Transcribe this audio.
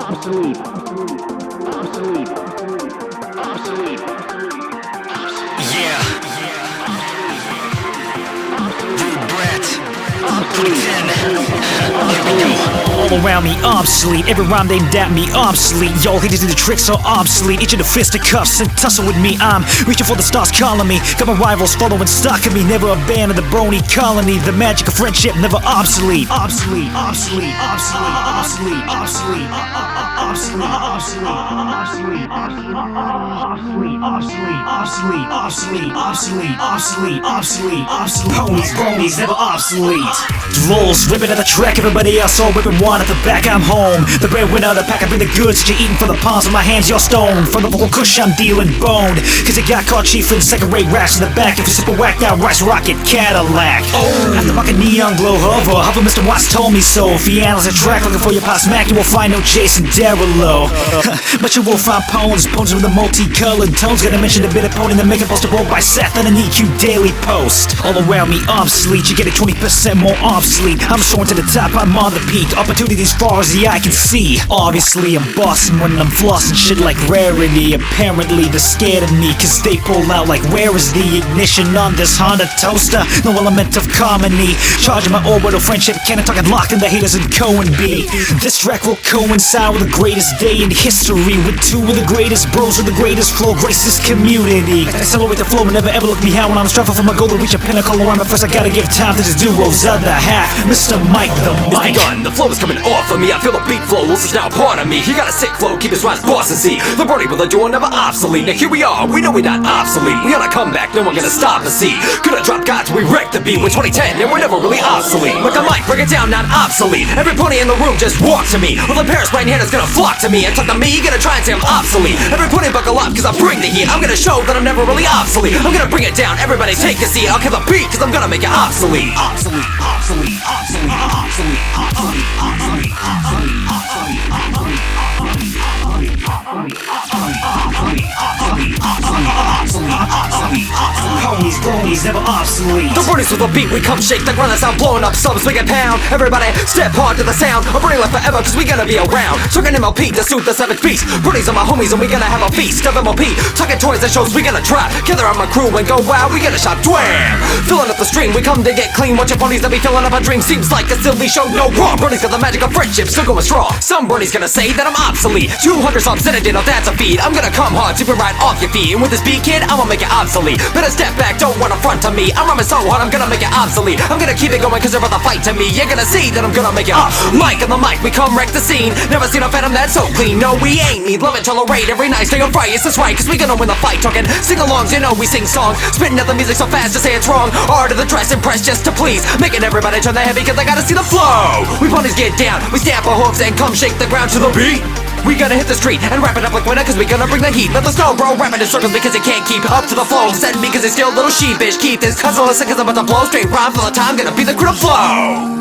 Obsolete. Obsolete. Obsolete. Yeah. Rude Brat. 2010. Here we go. All around me obsolete, every rhyme aimed at me obsolete. Y'all haters do the tricks are obsolete. Each of the fisticuffs and tussle with me. I'm reaching for the stars calling me. Got my rivals following stock of me. Never abandon the brony colony. The magic of friendship never obsolete. Obsolete, obsolete, obsolete, obsolete, obsolete, obsolete, obsolete, obsolete, obsolete, obsolete, obsolete, obsolete, obsolete, obsolete, obsolete. Ponies, bronies, never obsolete. Lulz ripping at the track, everybody else all ripping one at the back. I'm home, the breadwinner of the pack. I bring the goods that you're eating from the palms of my hands. You're stoned from the vocal kush. I'm dealing boned, cause it got caught chief in second-rate raps in the back. If you sip a whacked out rice rocket Cadillac. After rockin' neon glow hover, Mr. Watts told me so. If you analyze a track looking for your pop smack, you will find no Jason Derulo. But you will find poems with the multicolored tones. Gotta mention the bit of pony that make a poster by Seth and an EQ Daily Post. All around me obsolete, you get it 20% more obsolete. I'm soaring to the top, I'm on the peak. Opportunities far as the eye can see. Obviously I'm bossing when I'm flossing shit like rarity. Apparently they're scared of me, cause they pull out like, where is the ignition on this Honda toaster? No element of comedy. Charging my orbital friendship cannon, talking locked in the haters and Cohen B. This track will coincide with the greatest day in history, with two of the greatest bros with the greatest flow, grace this community. Accelerate the flow and never ever look me out when I'm striving for my goal to reach a pinnacle. Or first I gotta give time to this duo's other half, Mr. Mike the Mic. It's begun, the flow is coming off of me. I feel the beat flow, this is now part of me. He got a sick flow, keep his rhymes boss and see. The Brody with the duo never obsolete. Now here we are, we know we're not obsolete. We on a comeback, no one gonna stop us, see. Gonna drop gods, we wreck the beat with 2010, and we're never really obsolete. With the mic, break it down, not obsolete. Every pony in the room just walk to me. Well, the Paris right hand is gonna flock to me and talk to me, gonna try and say I'm obsolete. Every pony buckle up, cause I bring the heat. I'm gonna show that I'm never really obsolete. I'm gonna bring it down, everybody take a seat. I'll kill the beat, cause I'm gonna make it obsolete. Obsolete, obsolete, obsolete, obsolete, obsolete, obsolete, obsolete, obsolete, obsolete, obsolete, Ponies, bronies, never obsolete. The Bronies with the beat, we come shake the ground. That's sound blowing up subs, we get pound. Everybody step hard to the sound. I'm Brony life forever, cause we gonna be around. Talking MLP to suit the savage beast. Bronies are my homies and we gonna have a feast of MLP. Talking toys and shows, we gonna try. Gather on my crew and go wild, we gonna shop dwam. Filling up the stream, we come to get clean. Watch your ponies that be filling up a dream. Seems like a silly show, no wrong. Bronies got the magic of friendship, still going strong. Some Bronies gonna say that I'm obsolete. 200 subs in a dinner, that's a feed. I'm gonna come hard, super right off your feet. And with this beat, kid, I'ma make it obsolete. Better step back, don't run in front of me. I'm rhyming so hard, I'm gonna make it obsolete. I'm gonna keep it going cause they're about to fight to me. You're gonna see that I'm gonna make it Mike on the mic, we come wreck the scene. Never seen a phantom that's so clean. No, we ain't need love and tolerate every night. Stay on fire, yes, that's right, cause we gonna win the fight. Talking sing-alongs, you know we sing songs. Spitting out the music so fast to say it's wrong. Art of the dress, impress just to please. Making everybody turn their head because I gotta see the flow. We ponies get down, we stamp our hooves and come shake the ground to the beat. We gonna hit the street and wrap it up like winter cause we gonna bring the heat. Let the snow bro rapping in circles because it can't keep up to the flow. Send me cause it's still a little sheepish. Keep this cause listen cause I'm about to blow straight rhyme for the time. Gonna be the crew to flow.